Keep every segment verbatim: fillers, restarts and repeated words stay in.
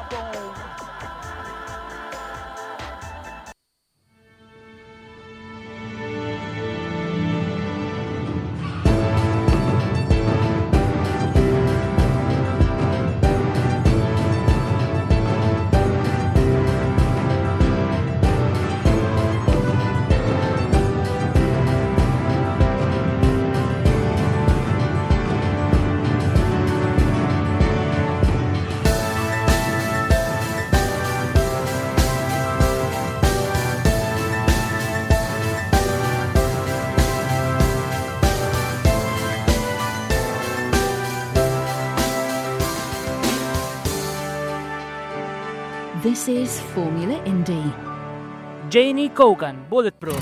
This is Formula Indie. Janie Kogan, Bulletproof.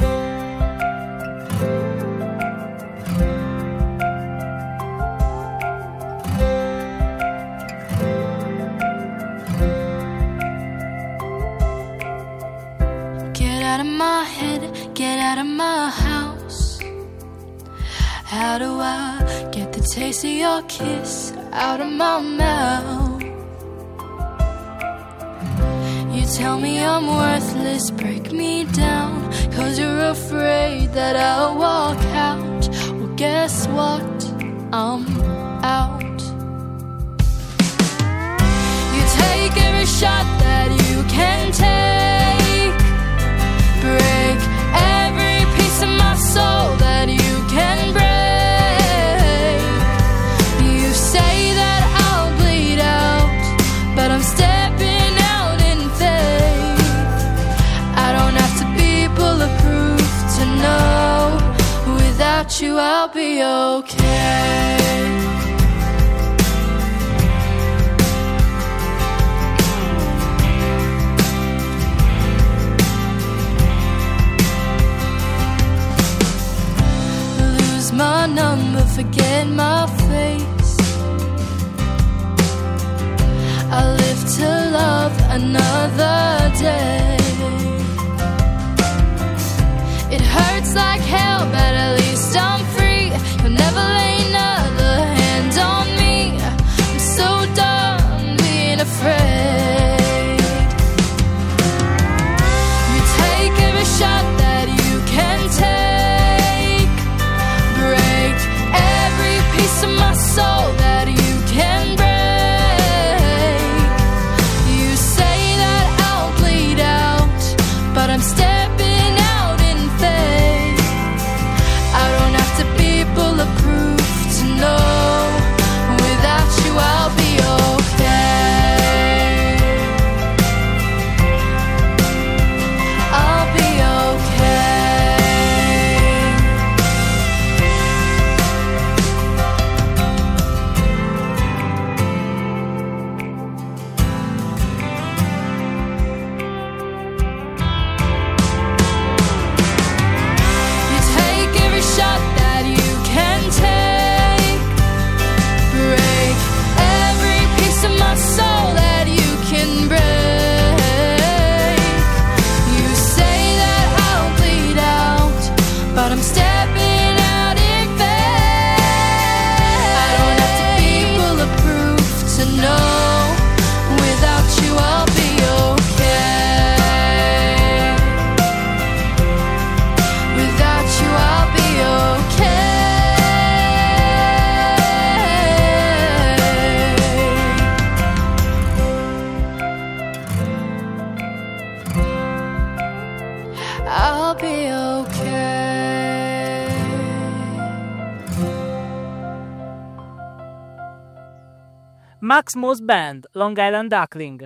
Get out of my head, get out of my house. How do I get the taste of your kiss out of my mouth? You tell me I'm worthless, break me down, 'cause you're afraid that I'll walk out. Well, guess what? I'm out. You take every shot that you can take, break every piece of my soul that you can break. You say that I'll bleed out, but I'm stepping out in faith. I don't have to be bulletproof to know without you I'll be okay. My number, forget my face. I live to love another day. It hurts like hell, but at least I'm free. You'll never lay another hand on me. I'm so done being afraid. You take every shot that you can take, break every piece of my soul that you can break. You say that I'll bleed out, but I'm stepping out in faith. I don't have to be bulletproof to know without you I'll be okay. I'll be okay. I'll be okay. Max Moss Band, Long Island Duckling.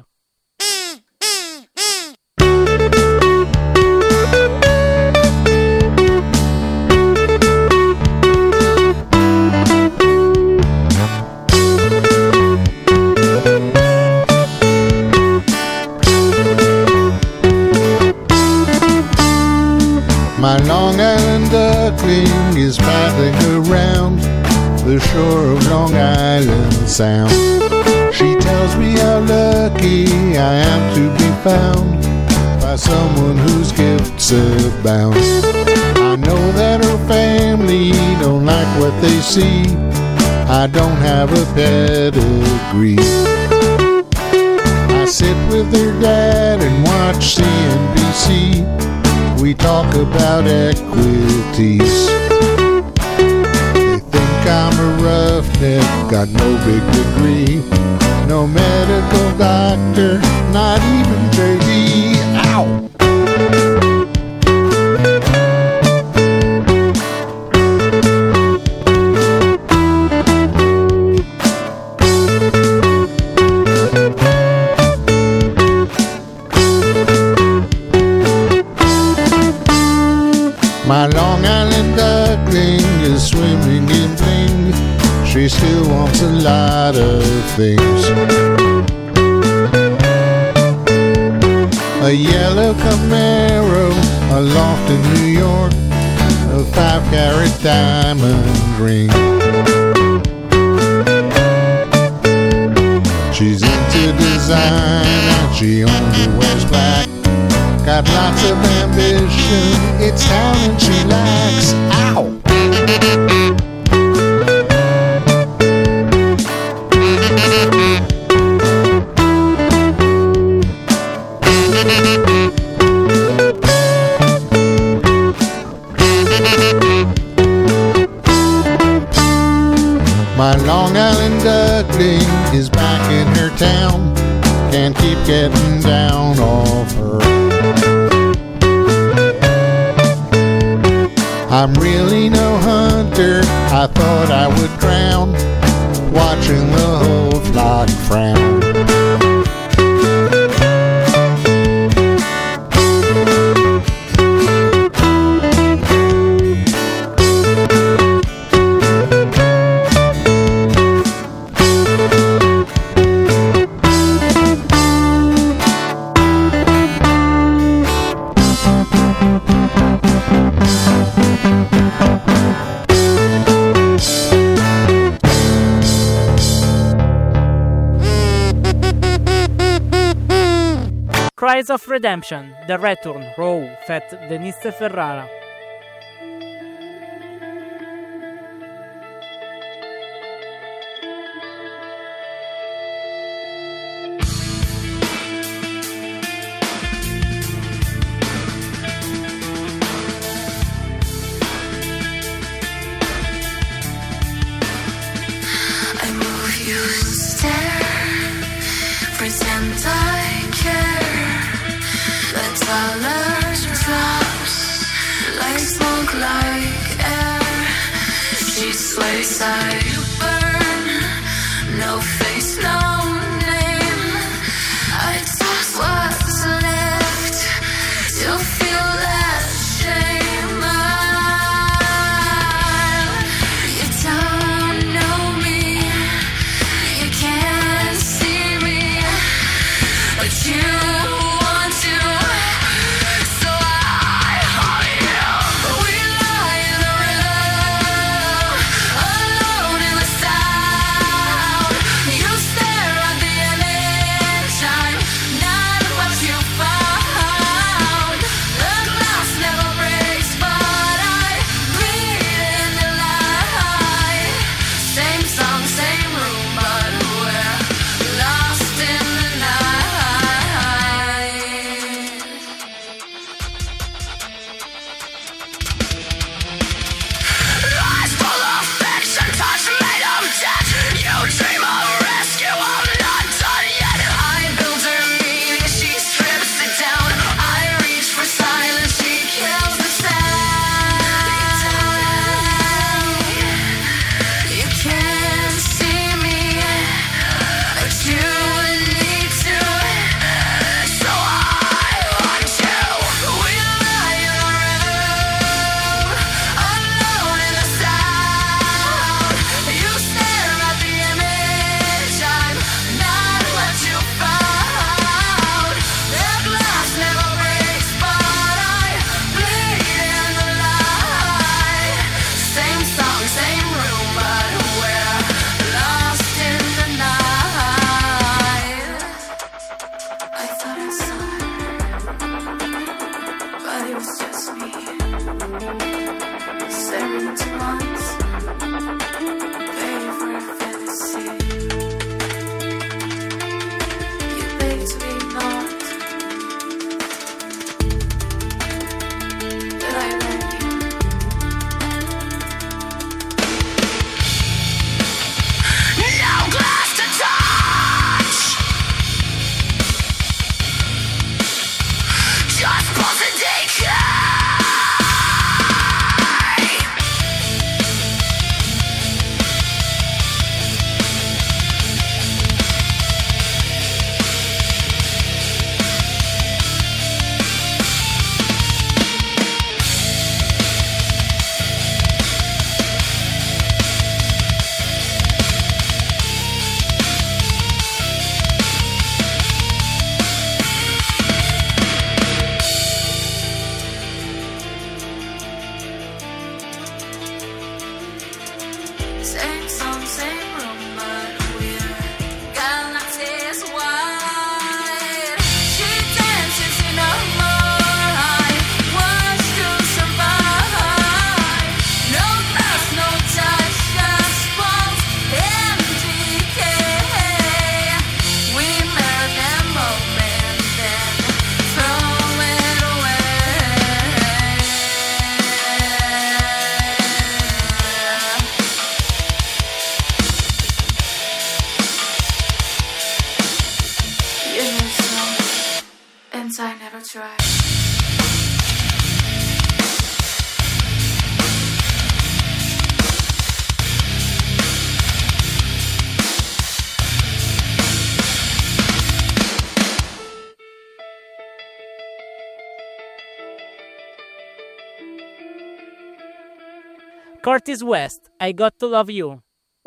My Long Island duckling is paddling around the shore of Long Island Sound. She tells me how lucky I am to be found by someone whose gifts abound. I know that her family don't like what they see. I don't have a pedigree. I sit with her dad and watch C N B C. We talk about equities. They think I'm a roughneck, got no big degree, no medical doctor, not even J D. Ow! My Long Island duckling is swimming in bling. She still wants a lot of things. A yellow Camaro, a loft in New York, a five carat diamond ring. She's into design and she only wears black. Got lots of ambition, it's talent she lacks. Ow! My Long Island duckling is back in her town, can't keep getting down off her. I'm really no hunter, I thought I would drown, watching the whole flock frown. Cries of Redemption, The Return, Raw, Fat Denise Ferrara. I move you instead, pretend I care. The dollar drops like smoke, like air. She swears I burn, no face, no name. I toss what's left to feel that shame. You don't know me, you can't see me, but you alone Since I never tried. Curtis West, I Got to Love You.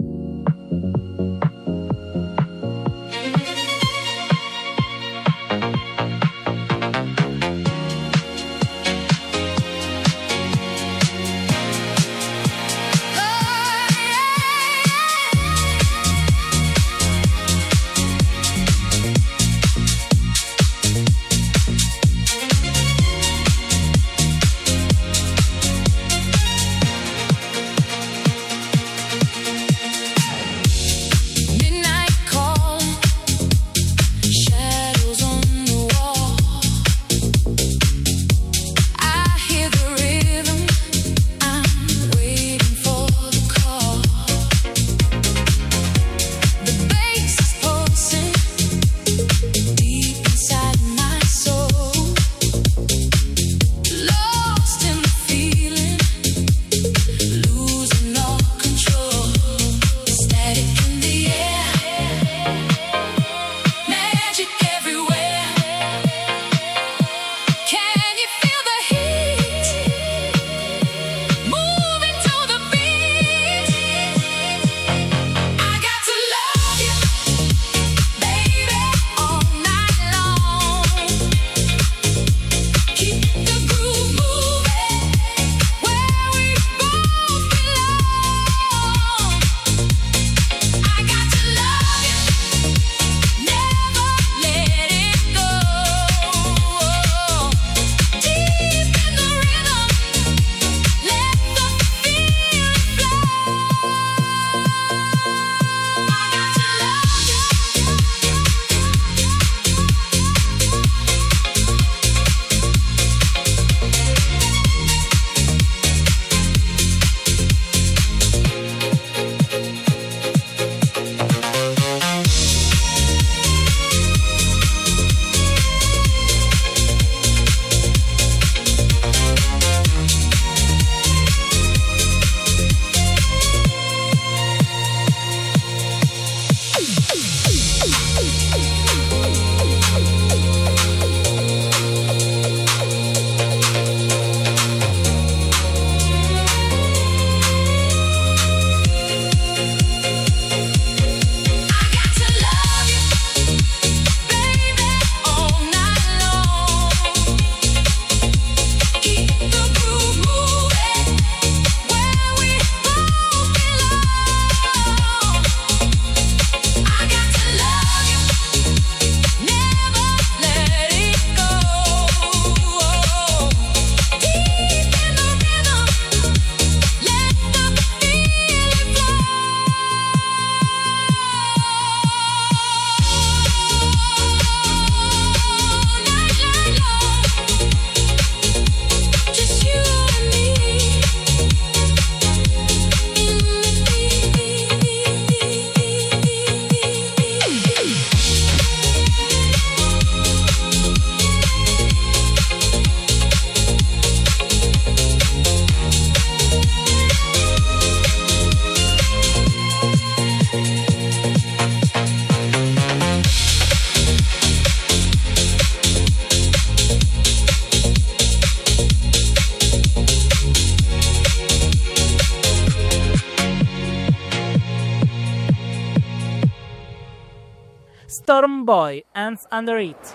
Storm Boy, Hands Under It.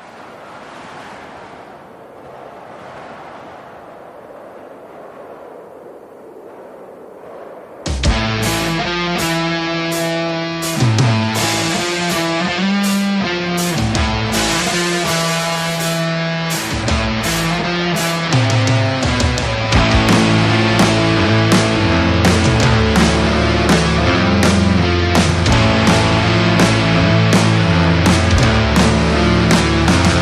I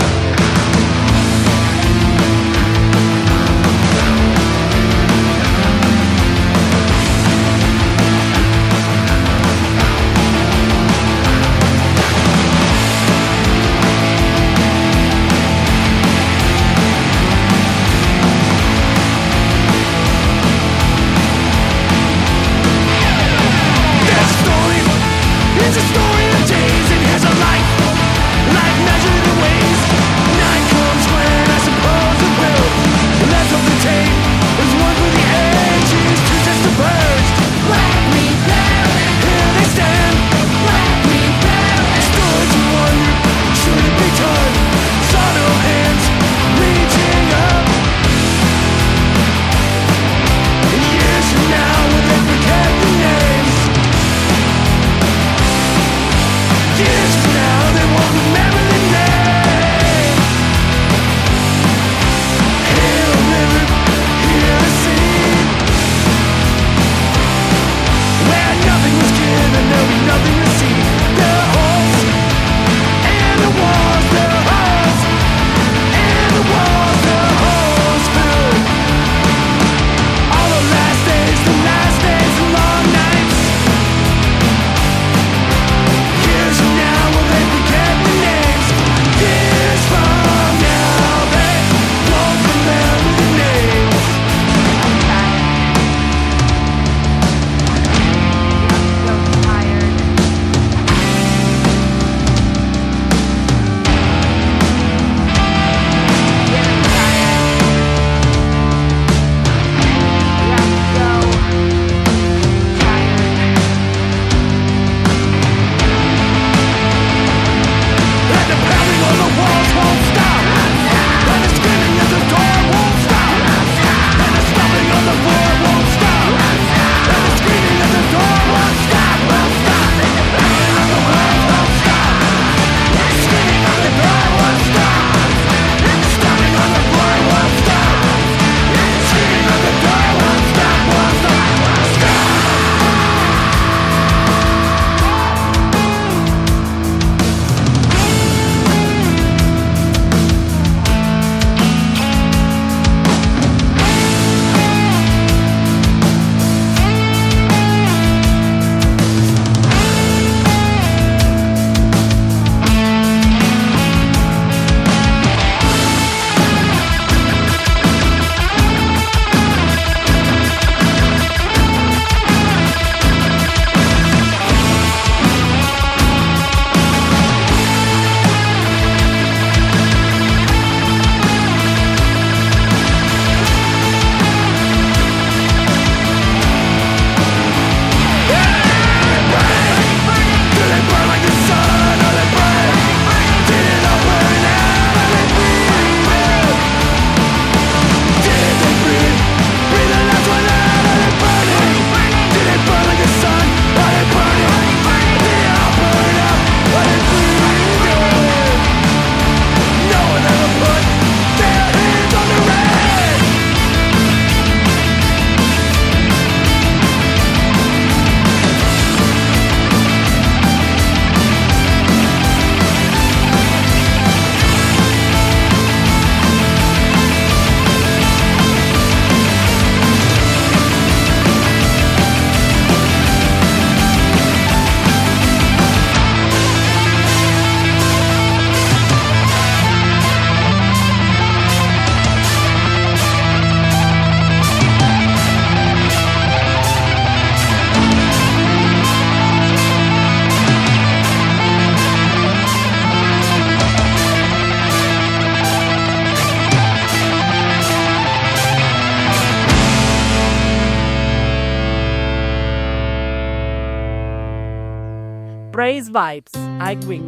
Praise Vibes, I Week.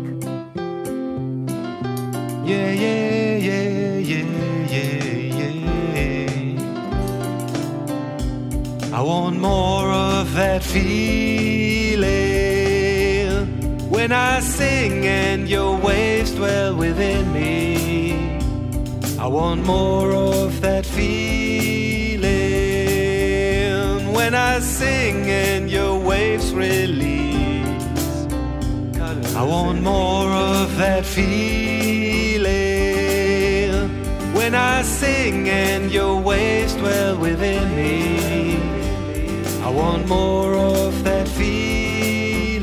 Yeah, yeah, yeah, yeah, yeah, yeah. I want more of that feeling when I sing and your waves dwell within me. I want more of that feeling when I sing and your waves release. I want more of that feeling when I sing and your waves dwell within me. I want more of that feeling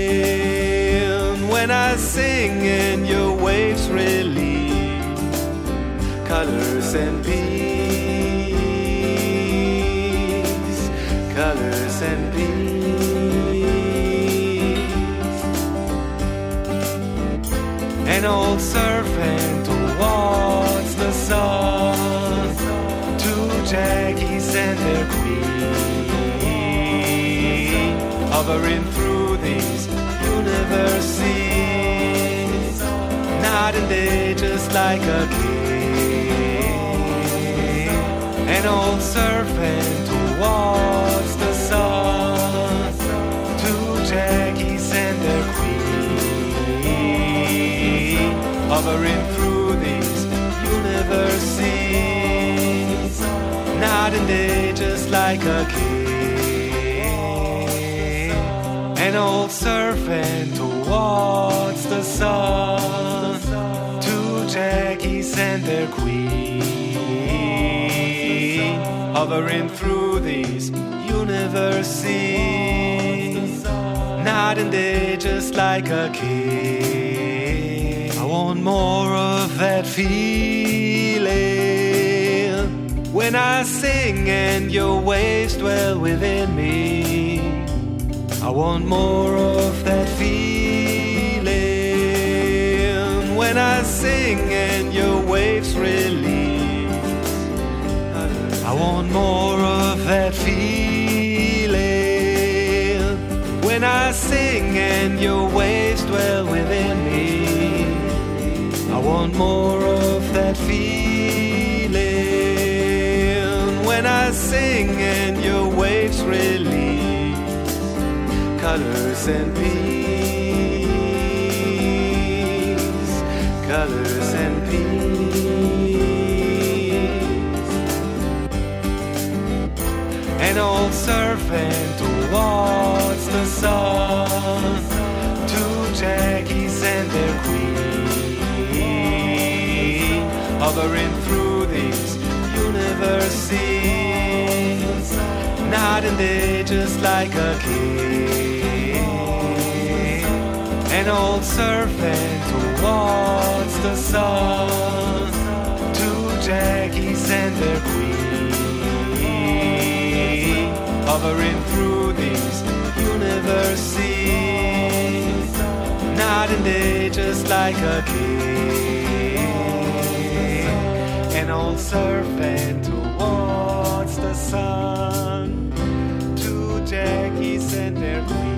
when I sing and your waves release colors and peace, colors and peace. An old servant towards the sun, two jackies and their queen, hovering through these universes, night and day just like a king. An old servant towards the sun, two jackies and their queen, hovering through these universes, night and day just like a king. An old servant towards the sun, two jackies and their queen, hovering through these universes, night and day just like a king. I want more of that feeling when I sing and your waves dwell within me. I want more of that feeling when I sing and your waves release. I want more of that feeling when I sing and your waves dwell within me. I want more of that feeling when I sing and your waves release colors and peace, colors and peace. An old servant towards the sun, two jackies and their queen, hovering through these universes, night and day just like a king. An old servant towards the sun, two jackies and their queen, hovering through these universes, night and day just like a king. An old servant towards the sun, two jackies and their queen.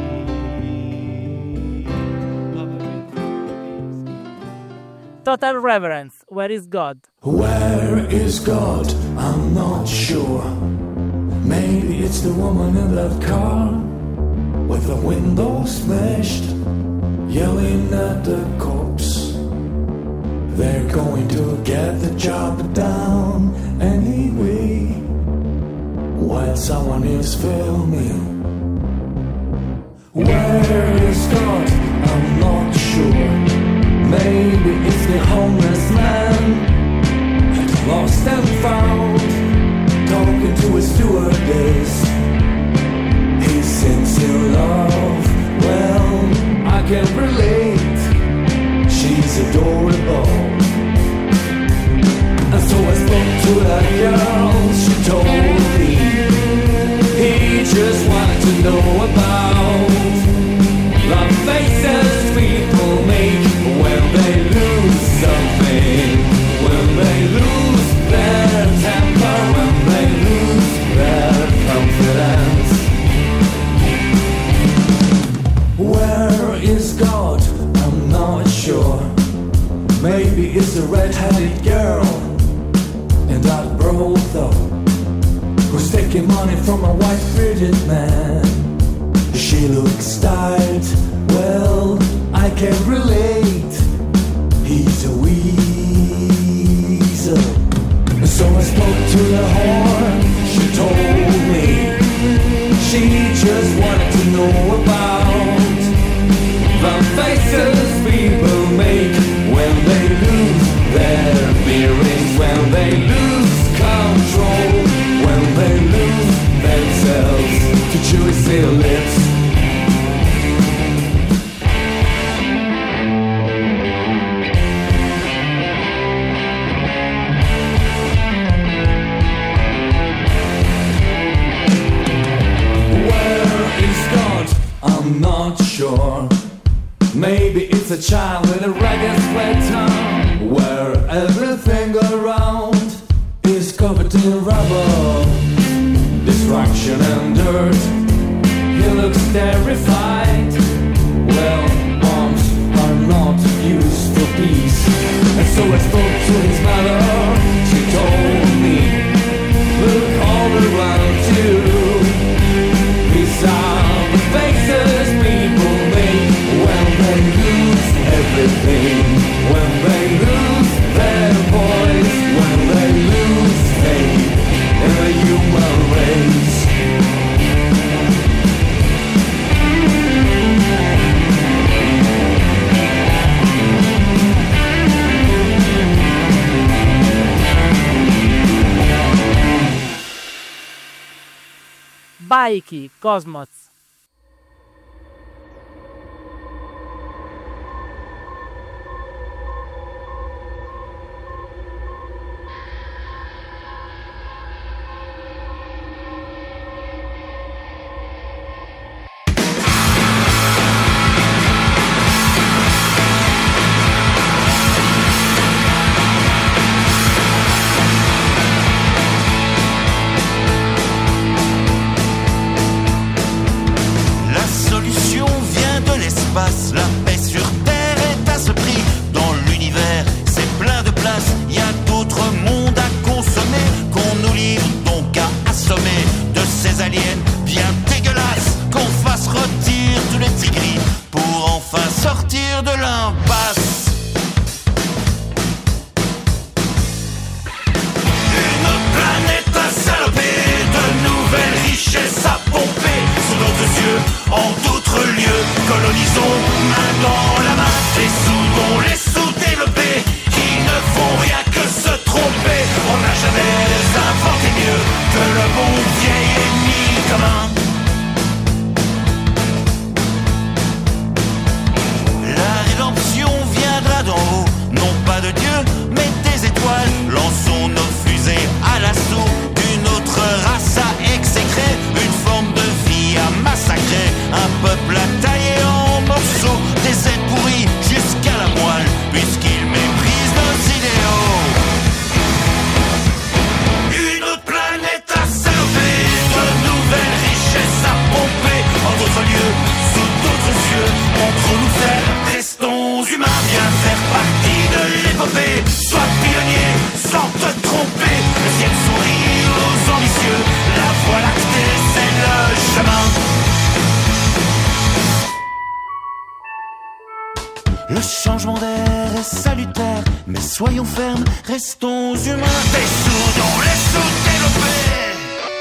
Total Reverence, Where is God? Where is God? I'm not sure. Maybe it's the woman in that car with the windows smashed, yelling at the cops. They're going to get the job done anyway, while someone is filming. Where is God? I'm not sure. Maybe it's the homeless man, lost and found, talking to a stewardess. He sings in love. Well, I can relate. She's adorable. And so I spoke to that girl. She told me he just wanted to know about love faces people make when they lose something, when they lose their temper, when they lose their confidence. Where Maybe it's a red-headed girl in that brothel who's taking money from a white-bearded man. She looks tired, well, I can relate. He's a weasel. So I spoke to the whore, she told me she just wanted to know about the faces people make when they lose their bearings, when they lose control, when they lose themselves to juicy lips. I'm not sure. Maybe it's a child with a ragged sweater, where everything around is covered in rubble, destruction and dirt. He looks terrified. Well, bombs are not used for peace. And so I spoke to his mother. She told me, look all around you. These are the faces people make when they lose everything, when they lose their voice, when they lose faith in the human race. Bajki, Kosmoc. La paix sur terre est à ce prix. Dans l'univers, c'est plein de place. Il y a d'autres mondes à consommer, qu'on nous livre donc à assommer de ces aliens bien dégueulasses. Qu'on fasse retirer tous les tigris pour enfin sortir de l'impasse. Une planète à saloper, de nouvelles richesses à pomper sous d'autres yeux, en d'autres lieux. Colonisons main dans la main les sous-dons, les sous-développés qui ne font rien que se tromper. On n'a jamais inventé mieux que le bon vieil ennemi commun. La rédemption viendra d'en haut, non pas de Dieu, mais des étoiles. Lançons nos fusées à l'assaut d'une autre race à exécrer, une forme de vie à massacrer, un peuple à tailler en morceaux, des ailes pourries jusqu'à la moelle, puisqu'ils méprisent nos idéaux. Une autre planète à saloper, de nouvelles richesses à pomper, en d'autres lieux, sous d'autres yeux, entre nous faire, restons humains, viens faire partie de l'épopée, sois pionnier sans te tromper, le ciel sourit aux ambitieux, la voie lactée c'est le chemin. Le changement d'air est salutaire, mais soyons fermes, restons humains. Des sous-dons, les sous-développés.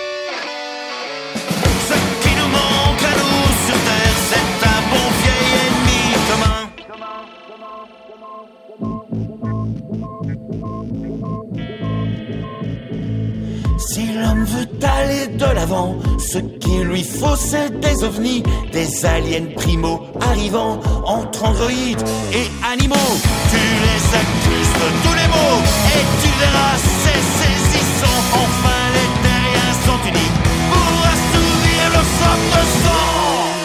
Ce qui nous manque à nous sur terre, c'est un bon vieil ennemi commun. Si l'homme veut aller de l'avant, ce qu'il lui faut c'est des ovnis, des aliens primo arrivant entre androïdes et animaux. Tu les accuses de tous les maux et tu verras c'est saisissant. Enfin les terriens sont unis pour assouvir le soif de sang.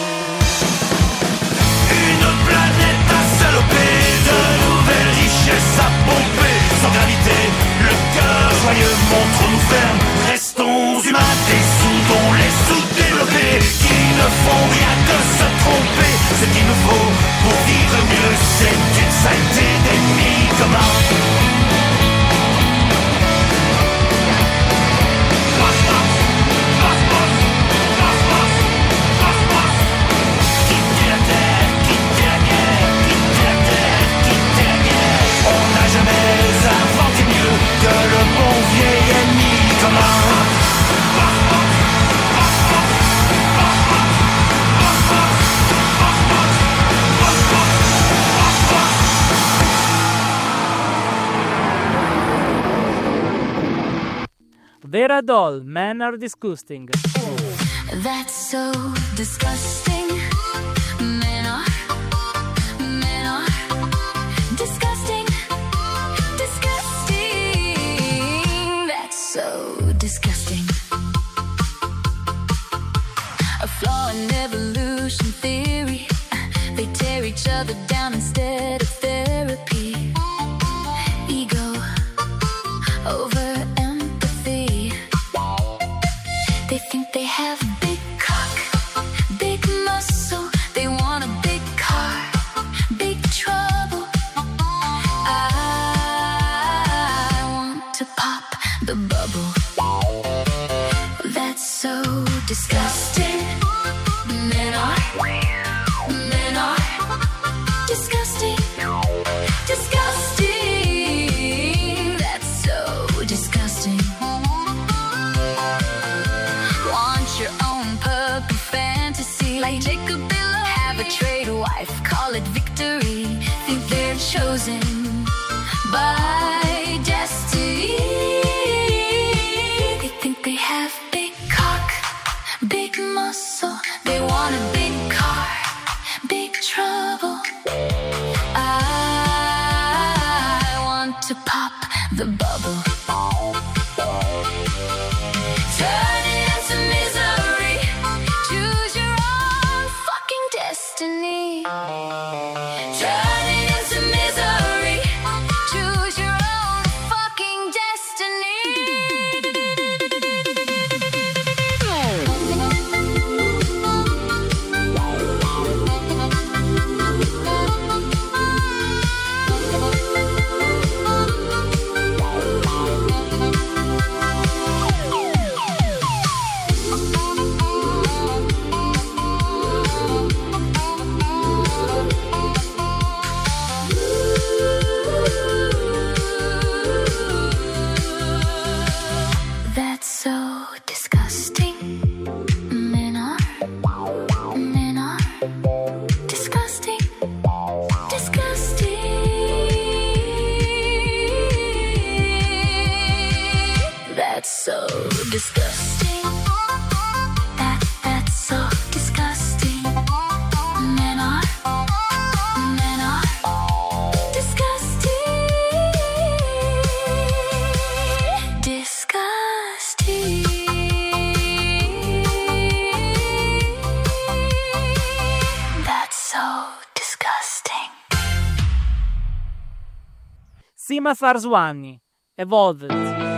Une planète à saloper, de nouvelles richesses à pomper, sans gravité, le cœur joyeux montre-nous ferme. Restons humains, des sous-dons, les sous-développés qui ne font rien que se tromper. Ce qu'il nous faut pour vivre mieux, c'est une saleté d'ennemis comme Vera Doll, Men Are Disgusting. That's so disgusting. Men are, men are disgusting, disgusting. That's so disgusting. A flaw in evolution theory. They tear each other down instead of therapy. Ego over empathy. They think they have a big cock, big muscle. They want a big car, big trouble. I want to pop the bubble. That's so disgusting. Men are, men are disgusting, disgusting. That's so disgusting. Want your own puppy fantasy, like Jacob Billow. Have a trade wife, call it victory. Think they're chosen by destiny. They think they have big cock, big muscle. They want a big car, big trouble. I want to pop the bubble. Turn it into misery. Choose your own fucking destiny. Turn it into misery. Choose your own fucking destiny. That's so disgusting. Men are, men are disgusting, disgusting. That's so disgusting. That, that's so disgusting. Men are, men are disgusting, disgusting. That's so disgusting. Sima Farswani, Evolved.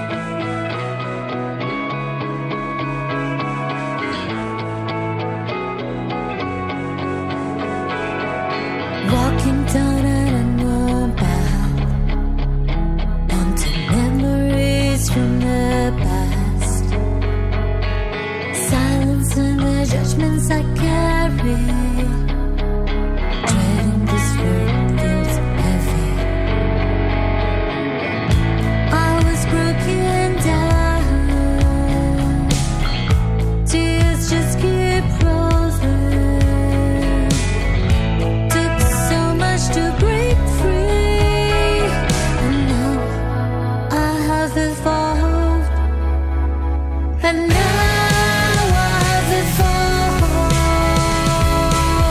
Walking down an unknown path, onto memories from the past. Silence and the judgments I carry. Dreading this world feels heavy. I was broken down. Tears just keep rolling. Took so much to break free, and now I have evolved, and now I've evolved.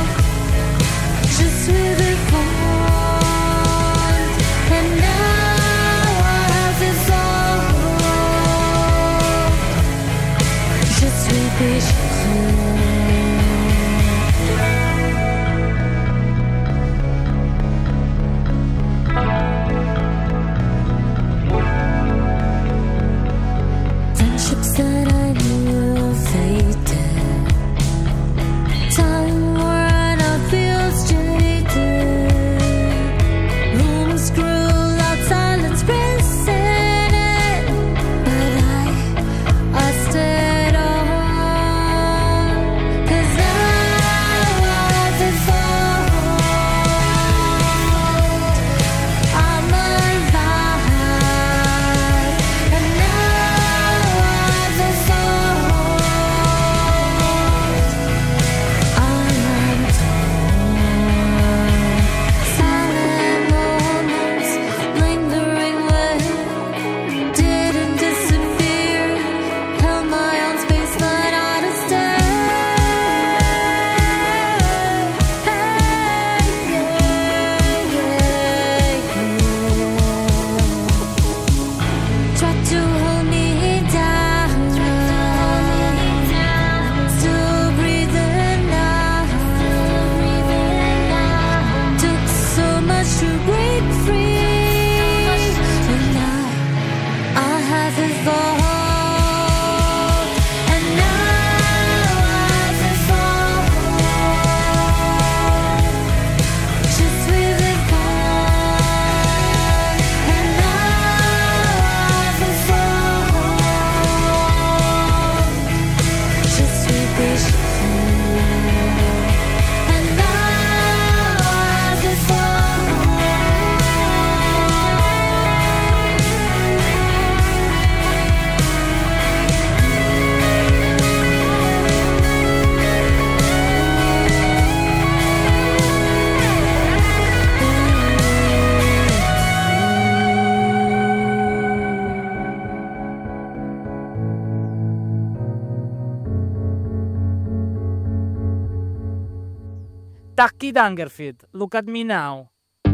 Tucky Dangerfield, Look at Me Now.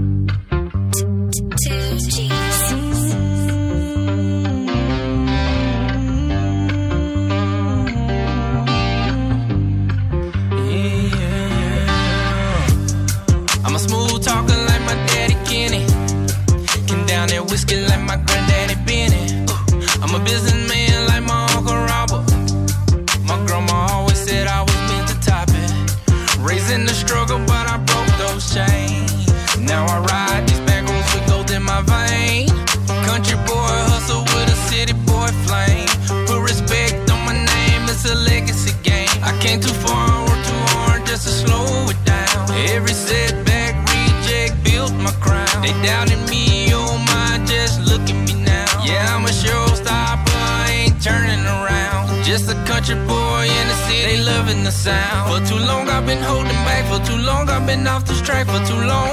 I'm a smooth talker like my daddy Kenny. Can down that whiskey like my granddaddy Benny. I'm a businessman like my Uncle Robert. My grandma always said I was meant to top it. Raising the struggle, but I broke those chains. Now I ride these back roads with gold in my vein. Country boy hustle with a city boy flame. Put respect on my name, it's a legacy game. I came too far, worked too hard just to slow it down. Every setback, reject, built my crown. They doubted me, oh my, just look at me now. Yeah, I'm a showstopper, I ain't turning around. Just a country boy in the city, they loving the sound. For too long I've been holding back, for too long I've been off this track, for too long.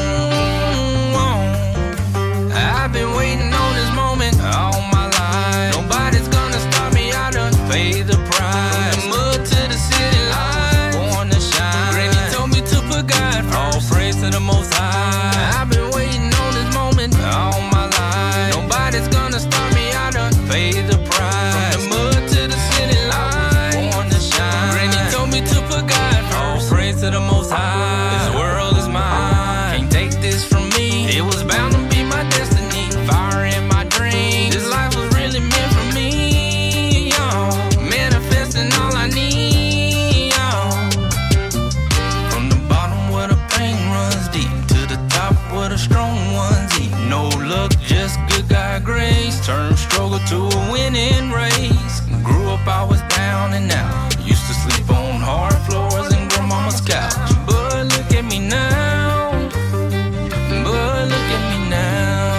I've been waiting on this moment all my life. Nobody's gonna stop me, I done paid the price. From the mud to the city lights, born to shine. Granny told me to put God first, all praise to the Most High. I've been waiting on this moment all my life. Nobody's gonna stop me, I done paid the price. From the mud to the city lights, born to shine. Granny told me to put God first, all praise to the Most High. This world is mine, can't take this from me. It was bound to be my destiny, fire in my dreams. This life was really meant for me, y'all. Manifesting all I need, y'all. From the bottom where the pain runs deep, to the top where the strong ones eat. No luck, just good God grace. Turn struggle to a winning race. Grew up, I was down and out. Used to sleep on hard floors and grandmama's couch. But look at me now. But look at me now.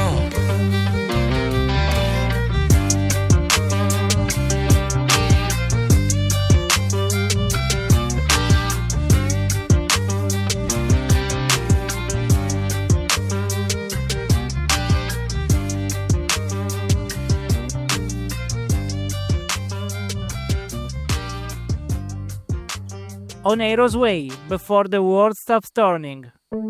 On Heroes Way, Before the World Stops Turning.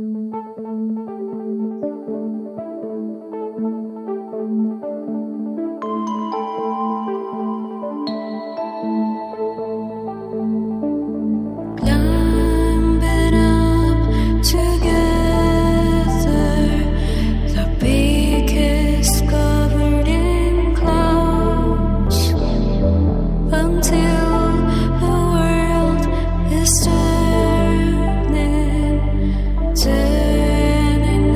Climbing up together, the peak is covered in clouds until the world is turning, turning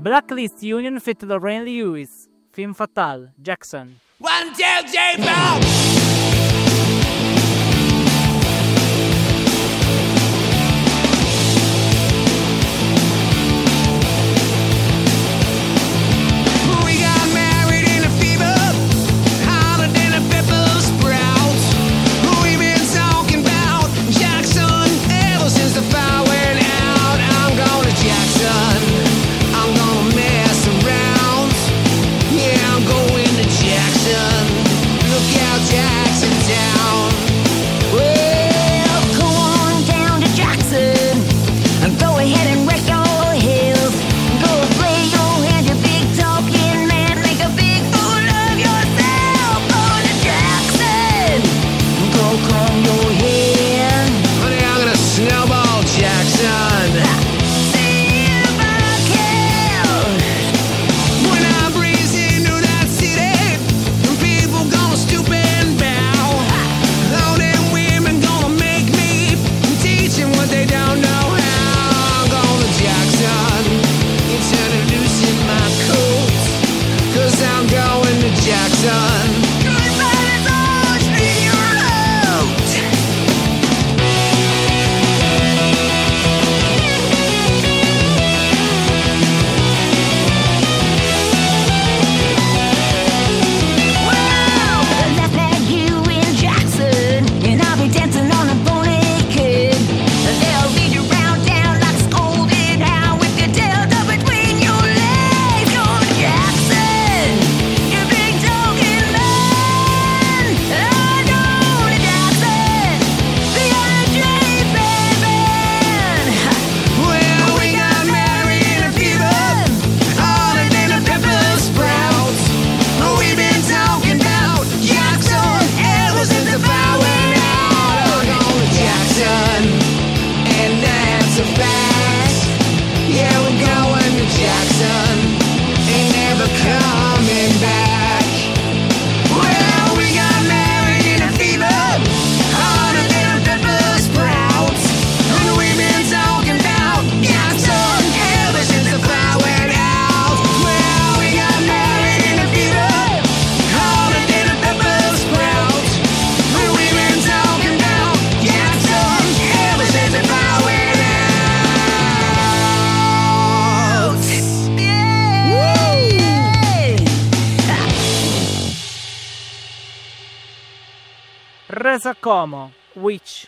Blacklist Union fit Lorraine Lewis, Femme Fatale, Jackson. One, two, three, four. Resa Como, Witch.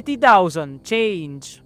Betty Dawson, Change.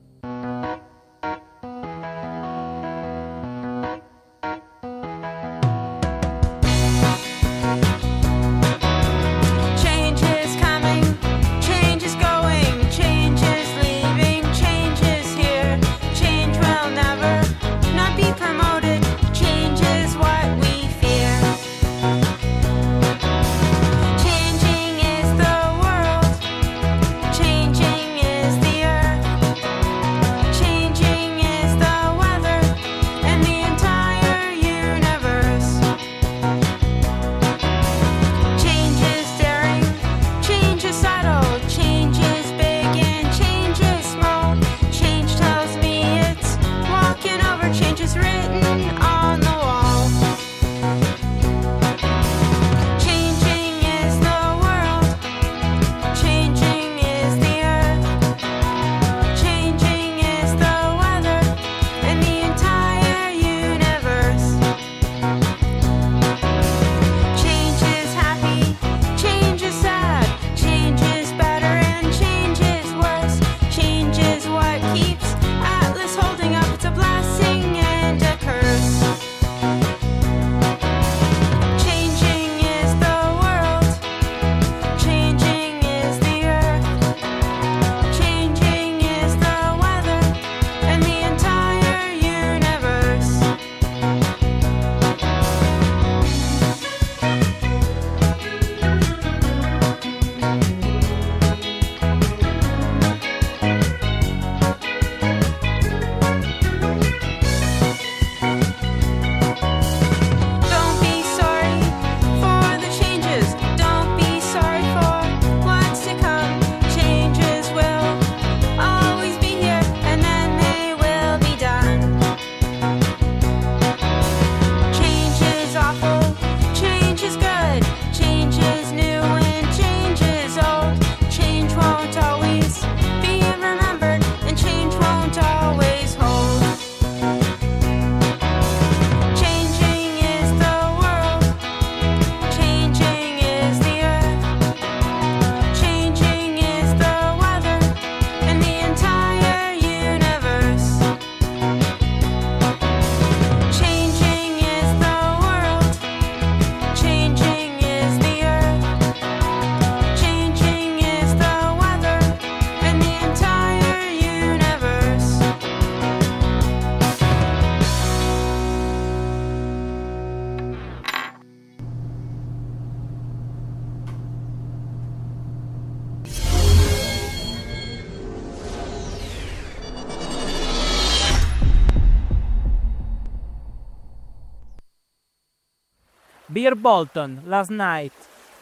Beer Bolton, Last Night.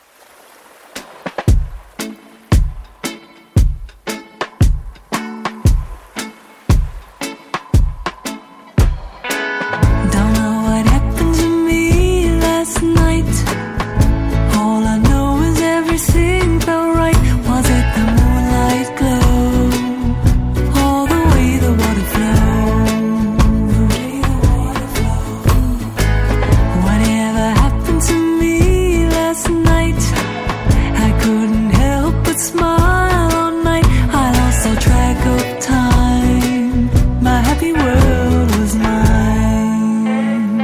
Don't know what happened to me last night. All I know is everything felt right. Was it the moonlight glow? All the way the water flowed. Whatever happened to me last night? I couldn't help but smile all night. I lost all track of time. My happy world was mine.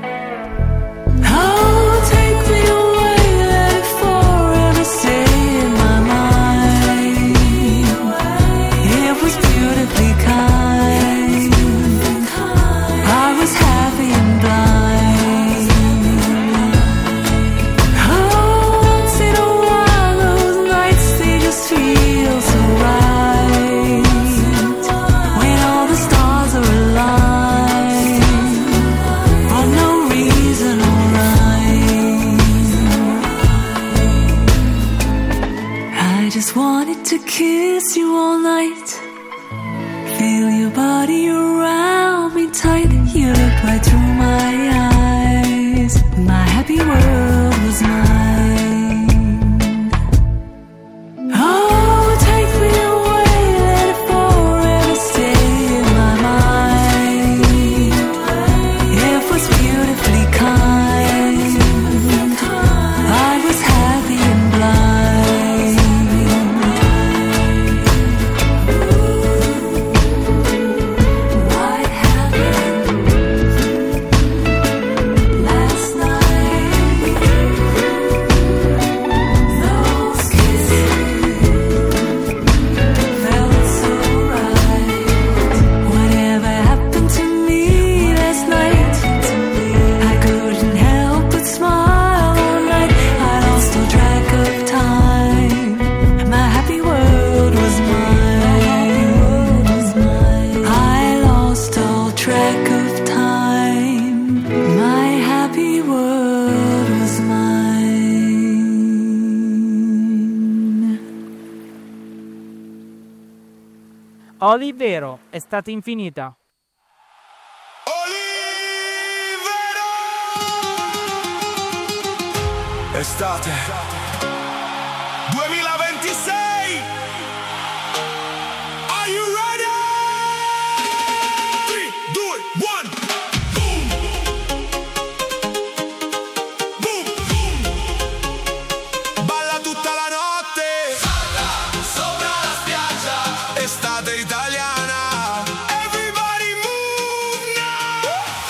Oh, take me away, let it forever stay in my mind. It was beautifully kind. I was happy and blind. Oh, once in a while, those nights, they just feel so right. When all the stars are aligned, for no reason or rhyme. I just wanted to kiss you all night. Feel your body around me tight. You look right through my eyes. My happy world was mine. Oh, take me away, let it forever stay in my mind. It was beautifully kind. I was happy and blind. Olivero, estate infinita. Estate duemilaventisei. Are you ready? tre, due, uno. Boom. Boom. Boom. Balla tutta la notte. Salta sopra la spiaggia. Estate italiana. Everybody move now.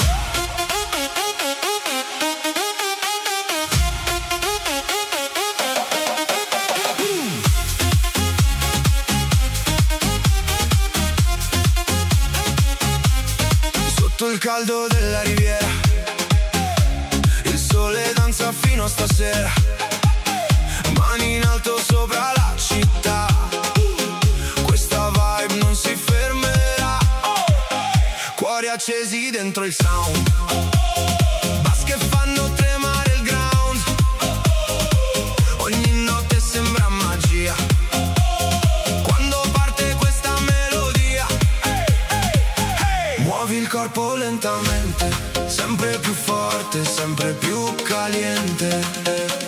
Sotto il caldo della riviera, il sole danza fino a stasera. Mani in alto sopra la città, questa vibe non si fermerà. Cuori accesi dentro il sound, bass che fanno tremare il ground. Ogni notte sembra magia quando parte questa melodia. Muovi il corpo lentamente, sempre più forte, sempre più caliente.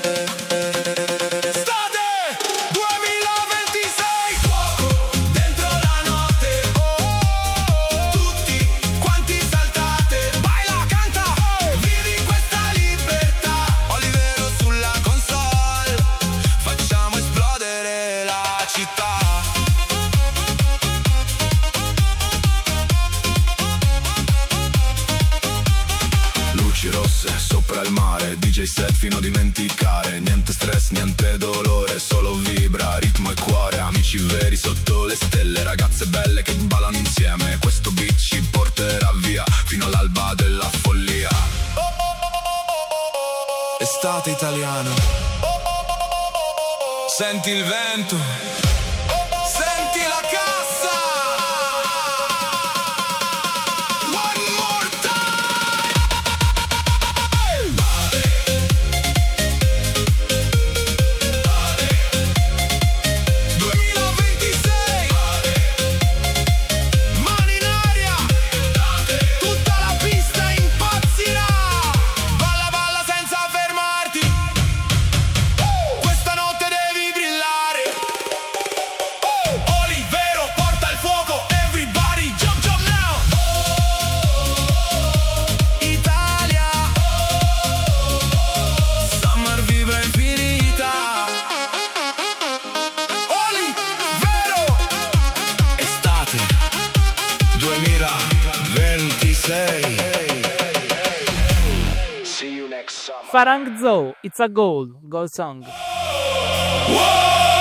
Estate duemilaventisei. Fuoco dentro la notte. Oh, tutti quanti saltate. Baila, canta, vivi questa libertà. Olivero sulla console, facciamo esplodere la città. Luci rosse sopra il mare, D J set fino a dimenticare. Niente stress, niente dolore, solo vibra, ritmo e cuore. Amici veri sotto le stelle, ragazze belle che ballano insieme. Questo beat ci porterà via fino all'alba della follia. Estate italiana. Senti il vento, senti la cassa. One more time. duemilaventisei. Mani in aria, tutta la pista impazzirà. Balla, balla senza fermarti. Questa notte devi brillare. Olivero porta il fuoco. Everybody jump, jump now. Italia, Summer vibra infinita. Olivero, estate duemilaventisei. See you next summer. Farang Zoe, It's a Goal, Goal Song. Whoa!